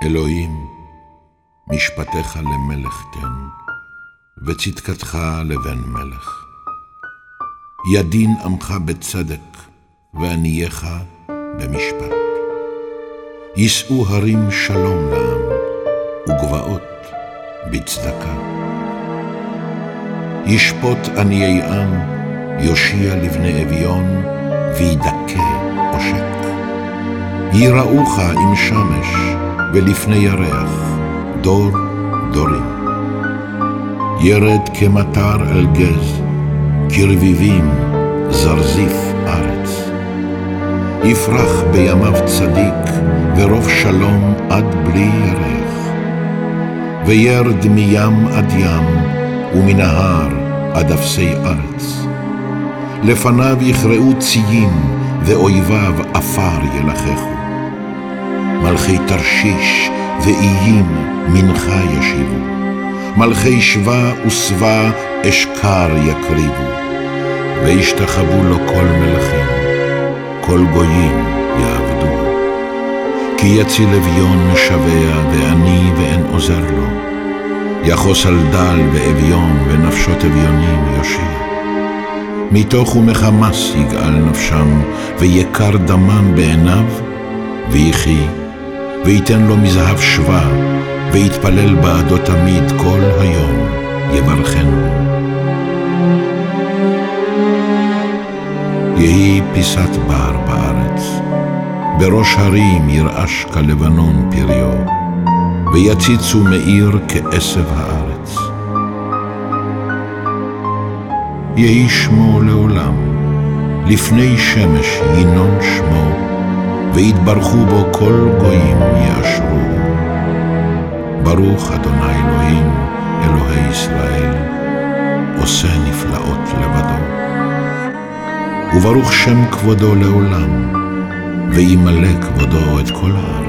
אלוהים, משפטיך למלך תן, וצדקתך לבן מלך. ידין עמך בצדק, וענייך במשפט. יישאו הרים שלום לעם, וגבעות בצדקה. ישפוט עניי עם, יושיע לבני אביון, וידכא עושק. יראוך עם שמש, ולפני ירח, דור דורים. ירד כמטר אל גז, כרביבים זרזיף ארץ. יפרח בימיו צדיק, ורוב שלום עד בלי ירח. וירד מים עד ים, ומנהר עד אפסי ארץ. לפניו יכרעו ציים, ואויביו עפר ילחכו. מלכי תרשיש ואיים מנחה ישיבו, מלכי שווה ושבע אשכר יקריבו, וישתחוו לו כל מלכים, כל גויים יעבדו. כי יציל אביון שבע ועני ואין עוזר לו, יחוס על דל ואביון ונפשות אביונים יושיע. מתוך ומחמס יגאל נפשם, ויקר דמם בעיניו, ויחי, ויתן לו מזהב שווה, ויתפלל בעדו תמיד כל היום, יברכנו. יהי פיסת בר בארץ, בראש הרים ירעש כלבנון פריו, ויציצו מאיר כעשב הארץ. יהי שמו לעולם, לפני שמש ינון שמו, ויתברכו בו כל גויים יאשרו. ברוך אדוני אלוהים, אלוהי ישראל, עושה נפלאות לבדו. וברוך שם כבודו לעולם, וימלא כבודו את כל הארץ.